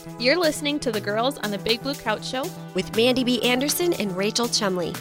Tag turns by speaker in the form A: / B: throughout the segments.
A: You're listening to the Girls on the Big Blue Couch Show
B: with Mandy B. Anderson and Rachel Chumley.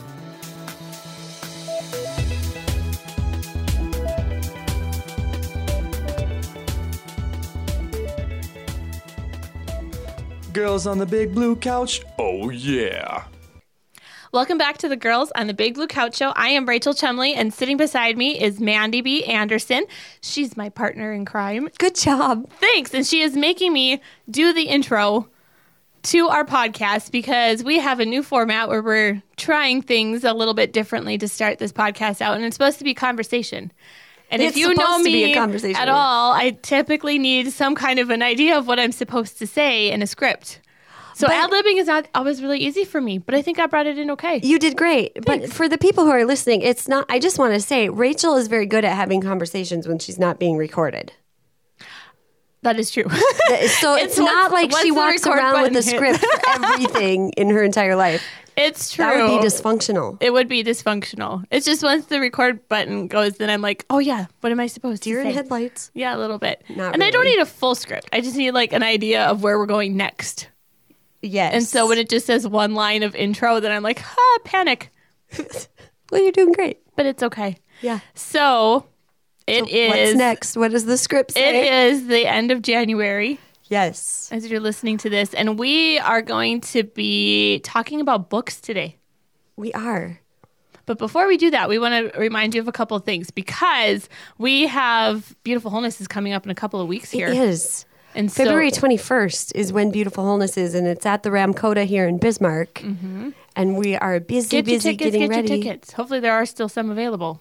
C: Girls on the Big Blue Couch. Oh, yeah.
A: Welcome back to the Girls on the Big Blue Couch Show. I am Rachel Chumley, and sitting beside me is Mandy B. Anderson. She's my partner in crime.
B: Good job.
A: Thanks. And she is making me do the intro to our podcast because we have a new format where we're trying things a little bit differently to start this podcast out, and it's supposed to be conversation. And
B: It's
A: if you know
B: supposed to be
A: me
B: a conversation.
A: at all, I typically need some kind of an idea of what I'm supposed to say in a script. So
B: But-
A: ad-libbing is not always really easy for me, but I think I brought it in okay.
B: You did great. But for the people who are listening, it's not, I just want to say, Rachel is very good at having conversations when she's not being recorded.
A: That is true.
B: So it's not like she
A: once the
B: walks
A: record
B: around with
A: button
B: a
A: hits.
B: script for everything in her entire life.
A: It's true.
B: That would be dysfunctional.
A: It would be dysfunctional. It's just once the record button goes, then I'm like, oh yeah, what am I supposed to
B: Deer
A: say?
B: in headlights.
A: Yeah, a little bit.
B: Not
A: and I don't
B: really.
A: need a full script. I just need like an idea of where we're going next.
B: Yes.
A: And so when it just says one line of intro, then I'm like, panic.
B: Well, you're doing great.
A: But it's okay.
B: Yeah.
A: So it is.
B: What's next? What does the script
A: It
B: say?
A: is the end of January
B: Yes.
A: as you're listening to this. And we are going to be talking about books today.
B: We are.
A: But before we do that, we want to remind you of a couple of things because we have Beautiful Wholeness is coming up in a couple of weeks here.
B: It is.
A: And so-
B: February 21st is when Beautiful Wholeness is, and it's at the Ramkota here in Bismarck. And we are busy
A: Get your tickets,
B: getting
A: get
B: ready.
A: your tickets. Hopefully there are still some available.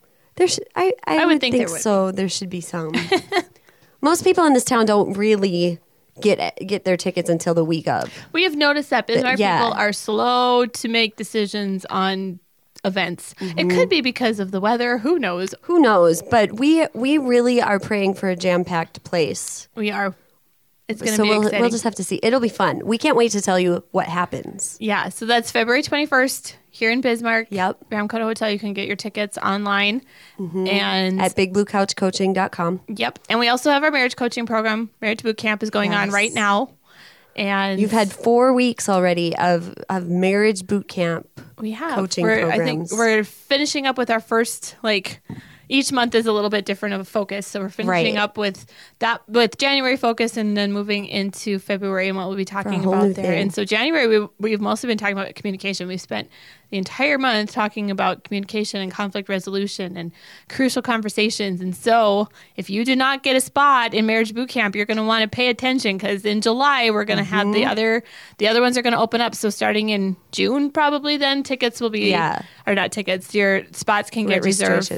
B: I would think
A: there would
B: so. There should be some. Most people in this town don't really get their tickets until the week of.
A: We have noticed that Bismarck
B: yeah.
A: people are slow to make decisions on events. It could be because of the weather. Who knows?
B: Who knows? But we really are praying for a jam-packed place.
A: We are. It's going to
B: So
A: be exciting.
B: we'll just have to see. It'll be fun. We can't wait to tell you what happens.
A: Yeah, so that's February 21st here in Bismarck.
B: Yep.
A: Ramkota Hotel. You can get your tickets online. And
B: At bigbluecouchcoaching.com.
A: yep. And we also have our marriage coaching program. Marriage Boot Camp is going on
B: Yes.
A: right now. And
B: You've had 4 weeks already of marriage boot camp.
A: we have
B: coaching
A: I think
B: programs.
A: we're finishing up with our first each month is a little bit different of a focus. So we're finishing
B: Right.
A: up with January focus and then moving into February and what we'll be talking
B: whole new
A: about there.
B: thing.
A: And so January, we've mostly been talking about communication. We've spent the entire month talking about communication and conflict resolution and crucial conversations. And so if you do not get a spot in Marriage Boot Camp, you're going to want to pay attention because in July, we're going to have the other ones are going to open up. So starting in June, probably then tickets will be, or not tickets, your spots can get reserved
B: Registration.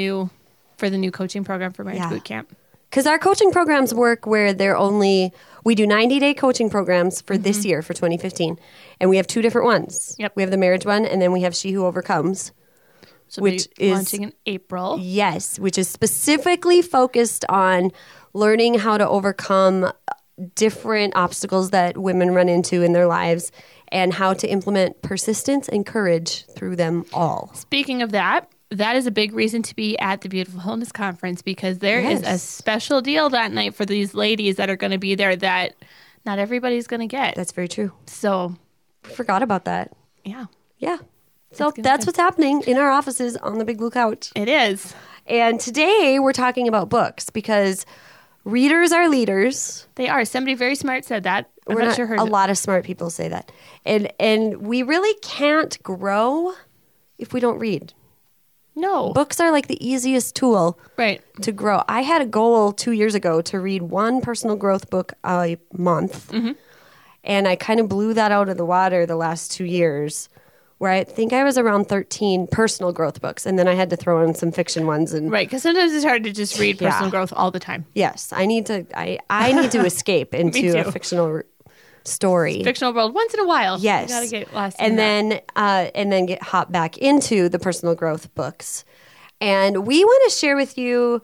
A: for the new coaching program for Marriage
B: Yeah.
A: Boot Camp.
B: Because our coaching programs work where we do 90-day coaching programs for this year, for 2015. And we have 2 different ones.
A: Yep.
B: We have the marriage one, and then we have She Who Overcomes.
A: So
B: Which
A: we'll be
B: is-
A: launching in April.
B: Yes, which is specifically focused on learning how to overcome different obstacles that women run into in their lives and how to implement persistence and courage through them all.
A: Speaking of that is a big reason to be at the Beautiful Wholeness Conference because there is a
B: Yes.
A: special deal that night for these ladies that are going to be there that not everybody's going to get.
B: That's very true.
A: So,
B: Forgot about that.
A: yeah,
B: Yeah. So
A: gonna
B: that's
A: be-
B: what's happening in our offices on the Big Blue Couch.
A: it is.
B: And today we're talking about books because readers are leaders.
A: They are. Somebody very smart said that. I'm
B: We're
A: not sure who.
B: a lot of smart people say that. And we really can't grow if we don't read.
A: No.
B: Books are like the easiest tool
A: Right.
B: to grow. I had a goal 2 years ago to read 1 personal growth book a month. And I kind of blew that out of the water the last 2 years, where I think I was around 13 personal growth books. And then I had to throw in some fiction ones. And
A: Right. Because sometimes it's hard to just read
B: Yeah.
A: personal growth all the time.
B: yes, I need to escape into a
A: too.
B: fictional story.
A: Fictional world once in a while.
B: Yes.
A: You got to get lost in
B: and
A: that.
B: then get hop back into the personal growth books. And we want to share with you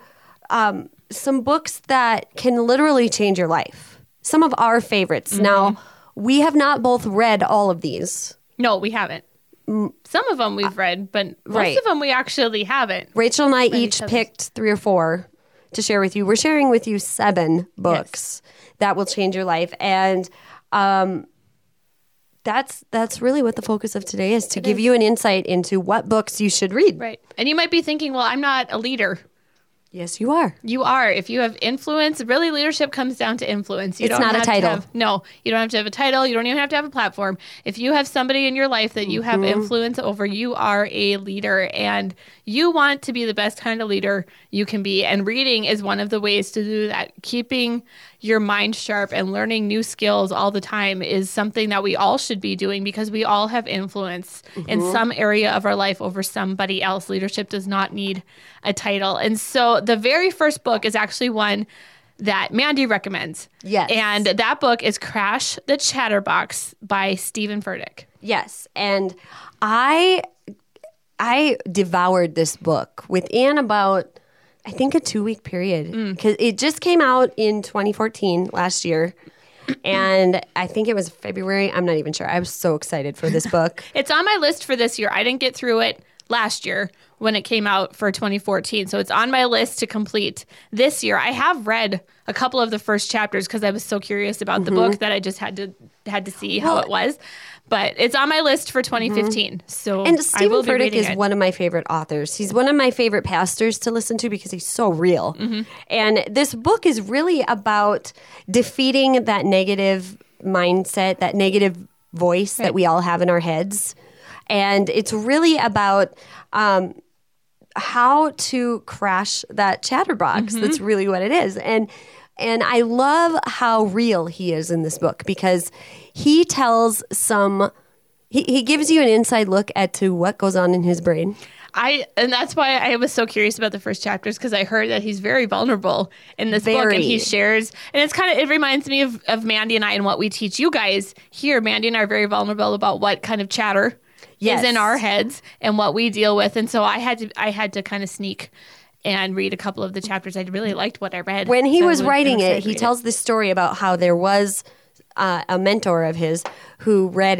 B: some books that can literally change your life. Some of our favorites. Now, we have not both read all of these.
A: No, we haven't. Some of them we've read, but most
B: right.
A: of them we actually haven't.
B: Rachel and I each
A: each other's.
B: picked 3 or 4 to share with you. We're sharing with you 7 books that will change your life. And that's really what the focus of today is, to give you an insight into what books you should read.
A: Right. And you might be thinking, well, I'm not a leader.
B: Yes, you are.
A: You are. If you have influence, really leadership comes down to influence.
B: It's not a title.
A: No, you don't have to have a title. You don't even have to have a platform. If you have somebody in your life that you have influence over, you are a leader, and you want to be the best kind of leader you can be. And reading is one of the ways to do that. Keeping your mind sharp and learning new skills all the time is something that we all should be doing, because we all have influence in some area of our life over somebody else. Leadership does not need a title. And so the very first book is actually one that Mandy recommends.
B: Yes.
A: And that book is Crash the Chatterbox by Stephen Furtick.
B: Yes. And I devoured this book within about, I think, a 2-week period, because it just came out in 2014, last year. And I think it was February. I'm not even sure. I was so excited for this book.
A: It's on my list for this year. I didn't get through it last year when it came out for 2014. So it's on my list to complete this year. I have read a couple of the first chapters because I was so curious about the book that I just had to see how it was. But it's on my list for 2015. So
B: And
A: I
B: Stephen
A: will be
B: Furtick
A: reading
B: is
A: it.
B: one of my favorite authors. He's one of my favorite pastors to listen to because he's so real. And this book is really about defeating that negative mindset, that negative voice that we all have in our heads. And it's really about how to crash that chatterbox. That's really what it is. And I love how real he is in this book, because he tells he gives you an inside look at to what goes on in his brain.
A: And that's why I was so curious about the first chapters, because I heard that he's very vulnerable in this book, and he shares, and it reminds me of Mandy and I and what we teach you guys here. Mandy and I are very vulnerable about what kind of chatter is in our heads and what we deal with. And so I had to kind of sneak and read a couple of the chapters. I really liked what I read.
B: When he was writing it, he tells this story about how there was a mentor of his who read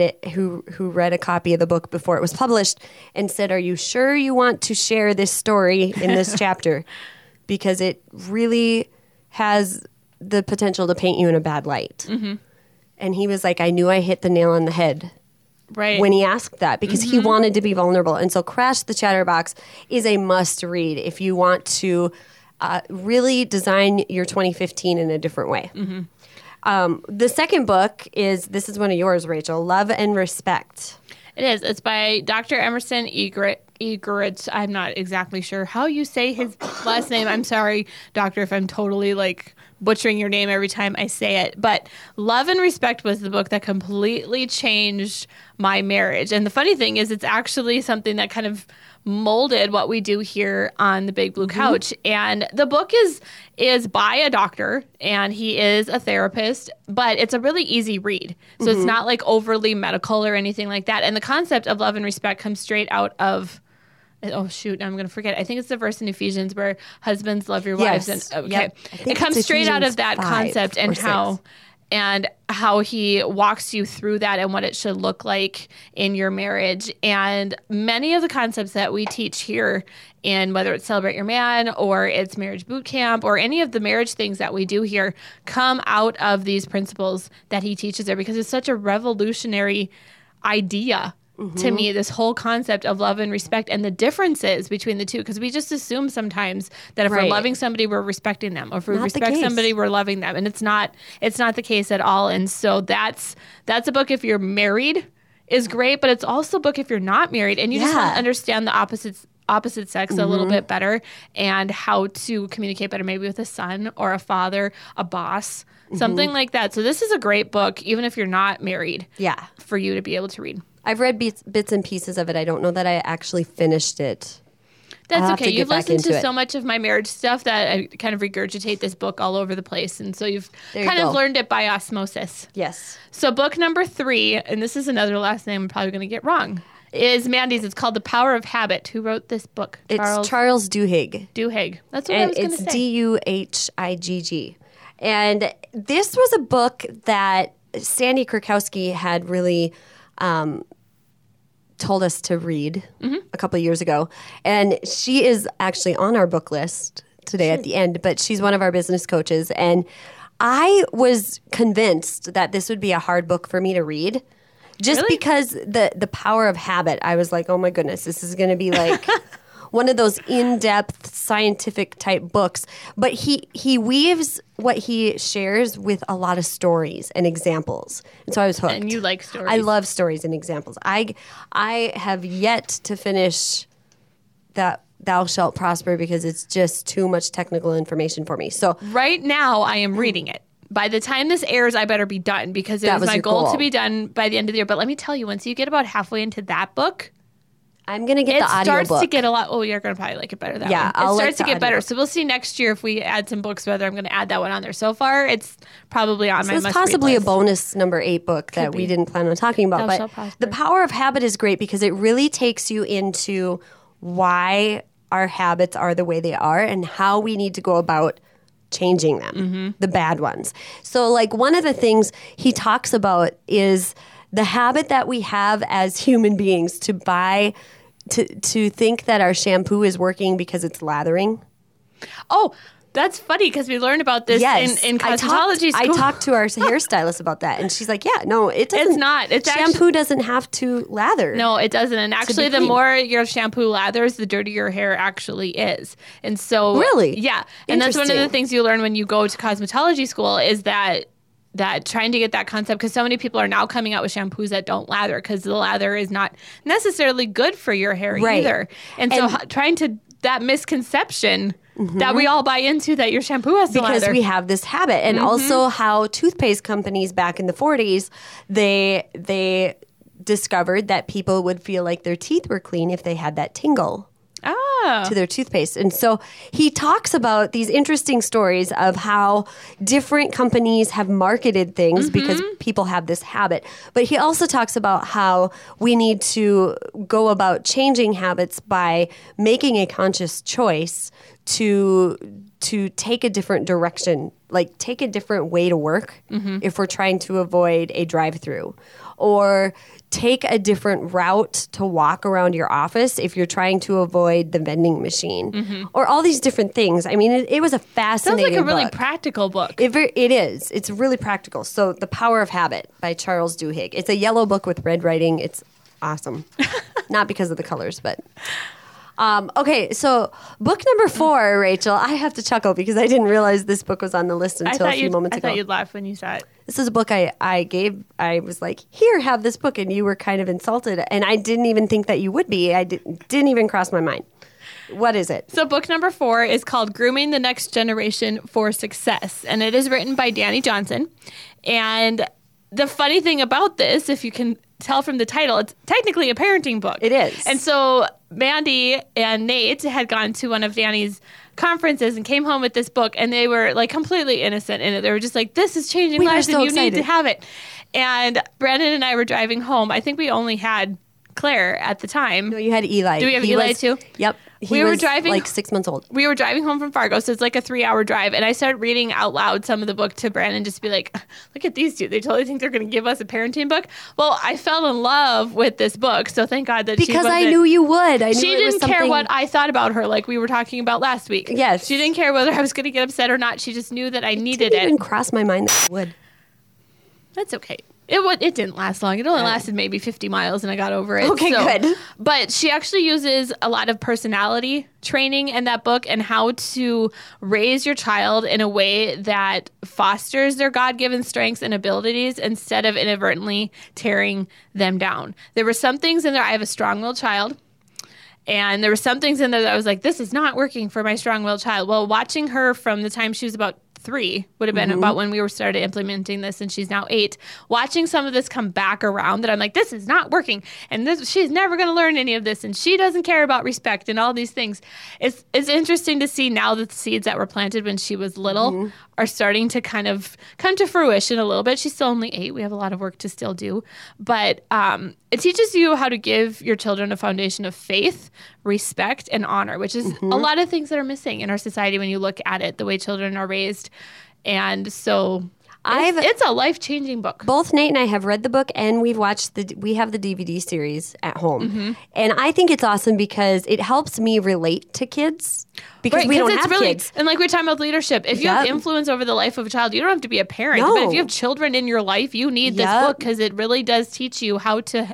B: a copy of the book before it was published and said, "Are you sure you want to share this story in this chapter? Because it really has the potential to paint you in a bad light." And he was like, "I knew I hit the nail on the head."
A: Right.
B: When he asked that, because he wanted to be vulnerable. And so Crash the Chatterbox is a must read if you want to really design your 2015 in a different way. The second book this is one of yours, Rachel, Love and Respect.
A: It is. It's by Dr. Emerson Eggerichs. I'm not exactly sure how you say his last name. I'm sorry, doctor, if I'm totally butchering your name every time I say it. But Love and Respect was the book that completely changed my marriage. And the funny thing is, it's actually something that kind of molded what we do here on the Big Blue Couch. And the book is by a doctor, and he is a therapist, but it's a really easy read. So it's not overly medical or anything like that. And the concept of love and respect comes straight out of, oh shoot, I'm going to forget. I think it's the verse in Ephesians where husbands love your wives.
B: Yes.
A: And
B: Yep.
A: It comes straight out of that
B: 5
A: concept, and
B: or 6.
A: how he walks you through that and what it should look like in your marriage. And many of the concepts that we teach here, in whether it's Celebrate Your Man or it's Marriage Boot Camp or any of the marriage things that we do here, come out of these principles that he teaches there, because it's such a revolutionary idea to me, this whole concept of love and respect and the differences between the two. Because we just assume sometimes that if we're loving somebody, we're respecting them. Or if we respect somebody, we're loving them. And it's not the case at all. And so that's a book if you're married is great, but it's also a book if you're not married and you just want to understand the opposite sex a little bit better and how to communicate better, maybe with a son or a father, a boss, something like that. So this is a great book, even if you're not married, for you to be able to read.
B: I've read bits and pieces of it. I don't know that I actually finished it.
A: That's okay. You've listened to so much of my marriage stuff that I kind of regurgitate this book all over the place. And so you've kind of learned it by osmosis.
B: Yes.
A: So book number 3, and this is another last name I'm probably going to get wrong, is Mandy's. It's called The Power of Habit. Who wrote this book?
B: It's Charles Duhigg.
A: Duhigg. That's what I was going to say.
B: It's Duhigg. And this was a book that Sandy Krakowski had really told us to read a couple of years ago. And she is actually on our book list today at the end, but she's one of our business coaches. And I was convinced that this would be a hard book for me to read just
A: Really?
B: because the power of habit. I was like, oh my goodness, this is going to be like one of those in-depth scientific type books. But he weaves what he shares with a lot of stories and examples. And so I was hooked.
A: And you like stories.
B: I love stories and examples. I have yet to finish that Thou Shalt Prosper because it's just too much technical information for me. So
A: Right now, I am reading it. By the time this airs, I better be done because it
B: That
A: was
B: was
A: my
B: your
A: goal
B: goal.
A: to be done by the end of the year. But let me tell you, once you get about halfway into that book,
B: I'm going to get
A: it
B: the
A: starts
B: audiobook.
A: to get a lot. Oh, you're going to probably like it better that
B: Yeah,
A: one.
B: I'll
A: It
B: like
A: starts to
B: the
A: get better.
B: audiobook.
A: So we'll see next year if we add some books, whether I'm going to add that one on there. So far, it's probably on my
B: It's
A: must-read
B: possibly
A: list.
B: a bonus number 8 book that we
A: be.
B: didn't plan on talking about.
A: Thou Shalt
B: But
A: Prosper.
B: the power of habit is great because it really takes you into why our habits are the way they are and how we need to go about changing them, the bad ones. So like one of the things he talks about is the habit that we have as human beings to buy to think that our shampoo is working because it's lathering.
A: Oh, that's funny because we learned about this in cosmetology
B: I
A: school.
B: talked to our hairstylist about that, and she's like, "Yeah, no, it doesn't.
A: It's not. It's
B: shampoo doesn't have to lather.
A: No, it doesn't. And actually, the
B: clean.
A: more your shampoo lathers, the dirtier your hair actually is. And so,
B: Really?
A: yeah. And that's one of the
B: Interesting.
A: things you learn when you go to cosmetology school is that trying to get that concept, because so many people are now coming out with shampoos that don't lather because the lather is not necessarily good for your hair
B: Right.
A: either. And so trying to that misconception that we all buy into that your shampoo has to
B: because
A: lather.
B: we have this habit, and also how toothpaste companies back in the 40s they discovered that people would feel like their teeth were clean if they had that tingle to their toothpaste. And so he talks about these interesting stories of how different companies have marketed things because people have this habit. But he also talks about how we need to go about changing habits by making a conscious choice to take a different direction, like take a different way to work if we're trying to avoid a drive-through, or take a different route to walk around your office if you're trying to avoid the vending machine, or all these different things. I mean, it was a
A: Sounds
B: fascinating
A: like a really
B: book.
A: practical book.
B: It is. It's really practical. So, The Power of Habit by Charles Duhigg. It's a yellow book with red writing. It's awesome. Not because of the colors, but... okay, so book number 4, Rachel. I have to chuckle because I didn't realize this book was on the list until a few moments
A: I
B: ago.
A: thought you'd laugh when you saw it.
B: This is a book I was like, here, have this book. And you were kind of insulted. And I didn't even think that you would be. I didn't even cross my mind. What is it?
A: So book number 4 is called Grooming the Next Generation for Success. And it is written by Danny Johnson. And the funny thing about this, if you can tell from the title, it's technically a parenting book.
B: It is.
A: And so Mandy and Nate had gone to one of Danny's conferences and came home with this book, and they were like completely innocent in it. They were just like, this is changing
B: We were
A: lives
B: so
A: and you need
B: excited.
A: to have it. And Brandon and I were driving home. I think we only had Claire at the time.
B: No, you had Eli.
A: Do we have
B: He
A: Eli
B: was-
A: too?
B: Yep. He
A: We were
B: was
A: driving-
B: like 6 months old.
A: We were driving home from Fargo, so it's like a 3-hour drive. And I started reading out loud some of the book to Brandon, just to be like, look at these two. They totally think they're going to give us a parenting book. Well, I fell in love with this book, so thank God that she
B: Because I
A: wasn't-
B: knew you would. I knew
A: She
B: it was
A: didn't care
B: something-
A: what I thought about her, like we were talking about last week.
B: Yes.
A: She didn't care whether I was going to get upset or not. She just knew that I needed
B: didn't even
A: it.
B: cross my mind that it would.
A: That's okay. It didn't last long. It only lasted maybe 50 miles and I got over it.
B: Okay, good.
A: But she actually uses a lot of personality training in that book and how to raise your child in a way that fosters their God-given strengths and abilities instead of inadvertently tearing them down. There were some things in there. I have a strong-willed child. And there were some things in there that I was like, this is not working for my strong-willed child. Well, watching her from the time she was about 3 would have been about when we started implementing this, and she's now 8. Watching some of this come back around, that I'm like, this is not working, and she's never going to learn any of this, and she doesn't care about respect and all these things. It's interesting to see now that the seeds that were planted when she was little are starting to kind of come to fruition a little bit. She's still only 8. We have a lot of work to still do, but it teaches you how to give your children a foundation of faith, respect, and honor, which is a lot of things that are missing in our society when you look at it, the way children are raised. And so It's a life-changing book.
B: Both Nate and I have read the book, and we have the DVD series at home. And I think it's awesome because it helps me relate to kids because we don't have kids.
A: And like we were talking about leadership, if you have influence over the life of a child, you don't have to be a parent.
B: No.
A: But if you have children in your life, you need this book because it really does teach you how to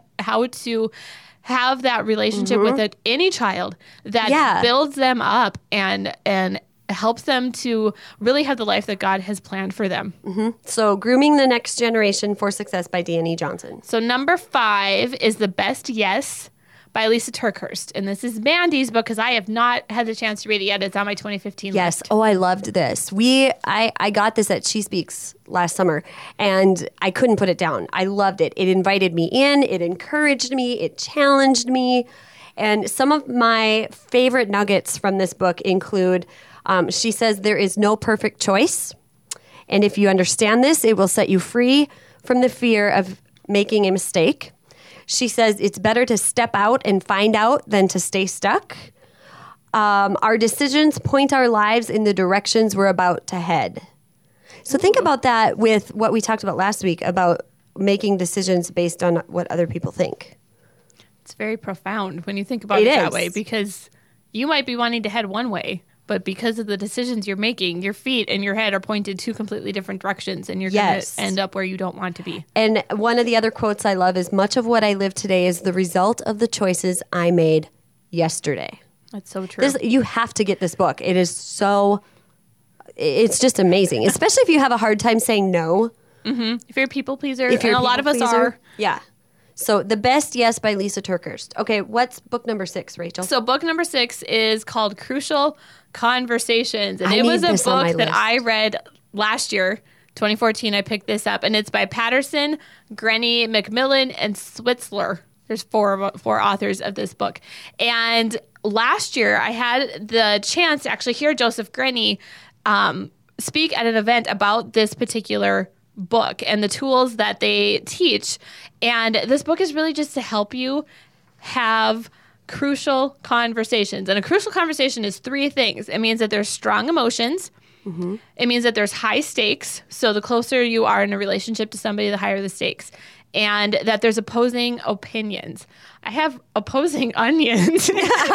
A: have that relationship with any child that builds them up and helps them to really have the life that God has planned for them.
B: So, Grooming the Next Generation for Success by Dani Johnson.
A: So number 5 is The Best Yes by Lisa TerKeurst. And this is Mandy's book because I have not had the chance to read it yet. It's on my 2015
B: Yes.
A: list.
B: Oh, I loved this. I got this at She Speaks last summer, and I couldn't put it down. I loved it. It invited me in. It encouraged me. It challenged me. And some of my favorite nuggets from this book include, she says, there is no perfect choice. And if you understand this, it will set you free from the fear of making a mistake. She says it's better to step out and find out than to stay stuck. Our decisions point our lives in the directions we're about to head. So think about that with what we talked about last week about making decisions based on what other people think.
A: It's very profound when you think about it that way because you might be wanting to head one way, but because of the decisions you're making, your feet and your head are pointed two completely different directions, and you're going to end up where you don't want to be.
B: And one of the other quotes I love is, much of what I live today is the result of the choices I made yesterday.
A: That's so true.
B: You have to get this book. It's just amazing, especially if you have a hard time saying no.
A: If you're a people pleaser, and a lot of us are.
B: Yeah. So The Best Yes by Lisa TerKeurst. Okay, what's book number 6, Rachel?
A: So book number 6 is called Crucial Conversations. And it was a book that I read last year, 2014. I picked this up. And it's by Patterson, Grenny, McMillan, and Switzler. There's four authors of this book. And last year, I had the chance to actually hear Joseph Grenny speak at an event about this particular book and the tools that they teach. And this book is really just to help you have crucial conversations. And a crucial conversation is 3 things. It means that there's strong emotions. It means that there's high stakes. So the closer you are in a relationship to somebody, the higher the stakes. And that there's opposing opinions. I have opposing onions.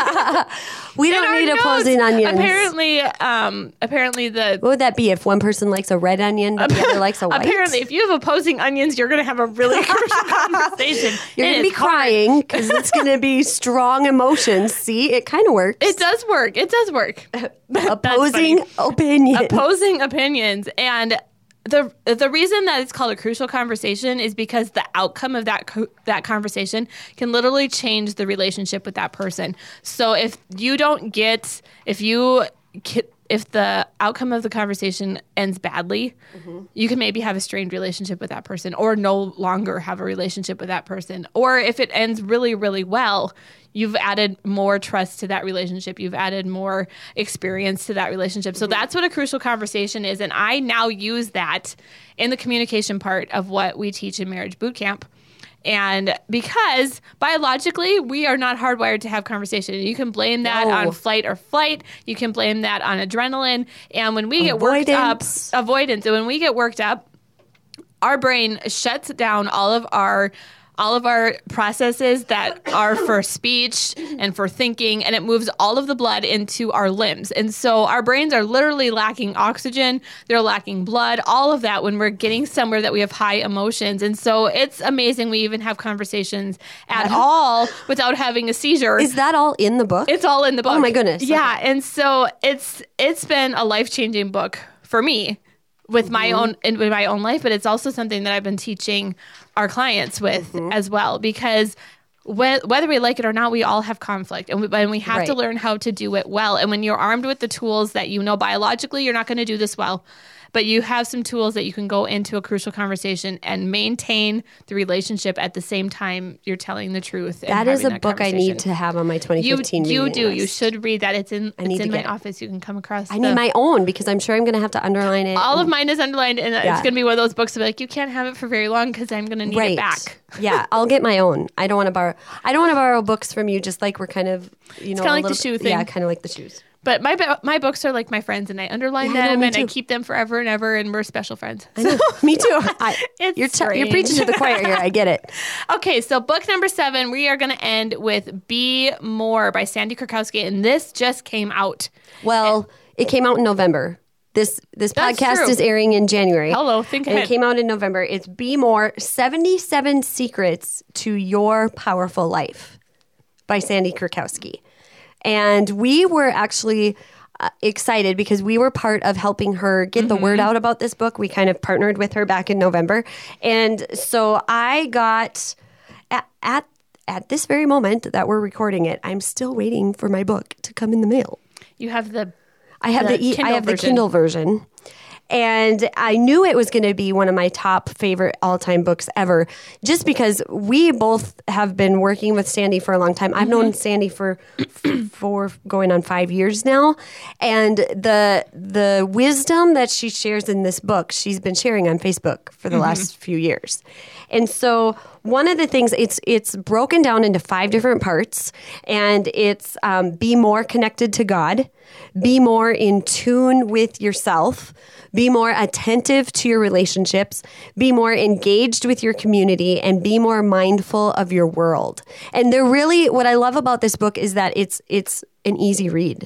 B: We don't need opposing onions.
A: Apparently
B: what would that be if one person likes a red onion but the other likes a white?
A: Apparently, if you have opposing onions, you're going to have a really crucial conversation.
B: You're going to be crying because it's going to be strong emotions. See, it kind of works.
A: It does work.
B: Opposing opinions.
A: Opposing opinions. And the reason that it's called a crucial conversation is because the outcome of that conversation can literally change the relationship with that person. So if the outcome of the conversation ends badly, you can maybe have a strained relationship with that person or no longer have a relationship with that person. Or if it ends really, really well, you've added more trust to that relationship. You've added more experience to that relationship. So that's what a crucial conversation is. And I now use that in the communication part of what we teach in Marriage Boot Camp. And because biologically, we are not hardwired to have conversation. You can blame that on flight or flight. You can blame that on adrenaline. And when we get worked up, avoidance. And when we get worked up, our brain shuts down all of our processes that are for speech and for thinking, and it moves all of the blood into our limbs. And so our brains are literally lacking oxygen. They're lacking blood, all of that when we're getting somewhere that we have high emotions. And so it's amazing we even have conversations at all without having a seizure.
B: Is that all in the book?
A: It's all in the book.
B: Oh my goodness.
A: Yeah. Okay. And so it's been a life-changing book for me. With my own life, but it's also something that I've been teaching our clients with as well, because whether we like it or not, we all have conflict, and we have to learn how to do it well. And when you're armed with the tools that you know biologically you're not going to do this well, but you have some tools that you can go into a crucial conversation and maintain the relationship at the same time you're telling the truth.
B: That is a book I need to have on my 2015
A: You
B: reading
A: do.
B: list.
A: You should read that. It's in my office. You can come across
B: I need my own because I'm sure I'm going to have to underline it.
A: All of mine is underlined, and it's going to be one of those books that be like, you can't have it for very long because I'm going to need it back.
B: Yeah, I'll get my own. I don't want to borrow books from you, just like we're kind of,
A: it's kind of like the shoe thing.
B: Yeah, kind of like the shoes.
A: But my books are like my friends, and I underline
B: Yeah, I know,
A: them,
B: me
A: and I
B: too.
A: keep them forever and ever, and we're special friends.
B: I know. Me too.
A: It's
B: You're
A: strange.
B: preaching to the choir here. I get it.
A: Okay, so book number 7, we are going to end with Be More by Sandy Krakowski, and this just came out.
B: Well, it came out in November. This podcast
A: true.
B: is airing in January.
A: Hello, think
B: And
A: ahead.
B: it came out in November. It's Be More, 77 Secrets to Your Powerful Life by Sandy Krakowski. And we were actually excited because we were part of helping her get the word out about this book. We kind of partnered with her back in November. And so I got, at this very moment that we're recording it, I'm still waiting for my book to come in the mail.
A: You have the
B: I have the
A: Kindle version.
B: Kindle version. And I knew it was going to be one of my top favorite all-time books ever, just because we both have been working with Sandy for a long time. I've known Sandy for going on 5 years now, and the wisdom that she shares in this book, she's been sharing on Facebook for the last few years. And so one of the things, it's broken down into 5 different parts, and it's be more connected to God, be more in tune with yourself, be more attentive to your relationships, be more engaged with your community, and be more mindful of your world. And they're really, what I love about this book is that it's an easy read.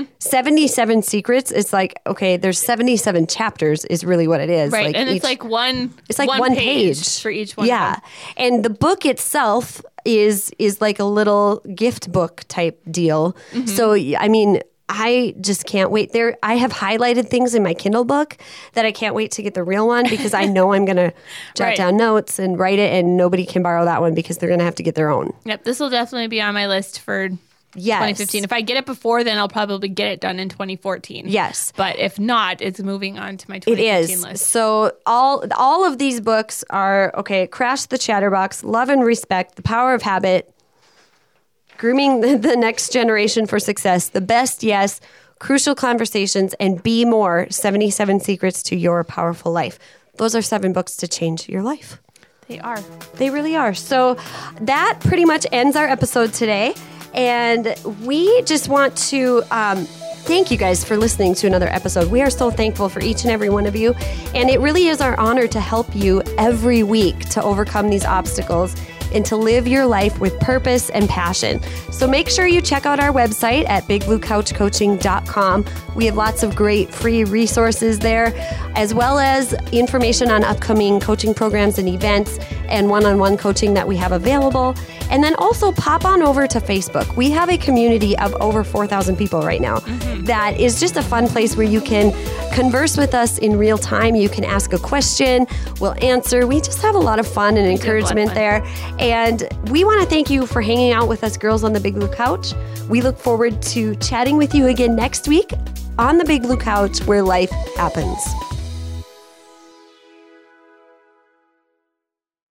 B: 77 secrets. It's like, okay, there's 77 chapters is really what it is.
A: right,
B: Like
A: and
B: each-
A: it's like one.
B: it's like one page
A: for each one.
B: Yeah,
A: of them.
B: and the book itself is like a little gift book type deal. So I mean, I just can't wait. I have highlighted things in my Kindle book that I can't wait to get the real one because I know I'm going to jot
A: Right.
B: down notes and write it, and nobody can borrow that one because they're going to have to get their own.
A: Yep, this will definitely be on my list for
B: Yes.
A: 2015. If I get it before, then I'll probably get it done in 2014.
B: Yes.
A: But if not, it's moving on to my
B: It
A: 2015
B: is.
A: list.
B: So all of these books are, okay, Crash the Chatterbox, Love and Respect, The Power of Habit, Grooming the Next Generation for Success, The Best Yes, Crucial Conversations, and Be More, 77 Secrets to Your Powerful Life. Those are 7 books to change your life.
A: They are.
B: They really are. So that pretty much ends our episode today. And we just want to thank you guys for listening to another episode. We are so thankful for each and every one of you. And it really is our honor to help you every week to overcome these obstacles and to live your life with purpose and passion. So make sure you check out our website at bigbluecouchcoaching.com. We have lots of great free resources there, as well as information on upcoming coaching programs and events and one-on-one coaching that we have available. And then also pop on over to Facebook. We have a community of over 4,000 people right now. That is just a fun place where you can converse with us in real time. You can ask a question, we'll answer. We just have a lot of fun and
A: do have a lot of
B: encouragement
A: fun.
B: there. And we want to thank you for hanging out with us girls on the Big Blue Couch. We look forward to chatting with you again next week on the Big Blue Couch, where life happens.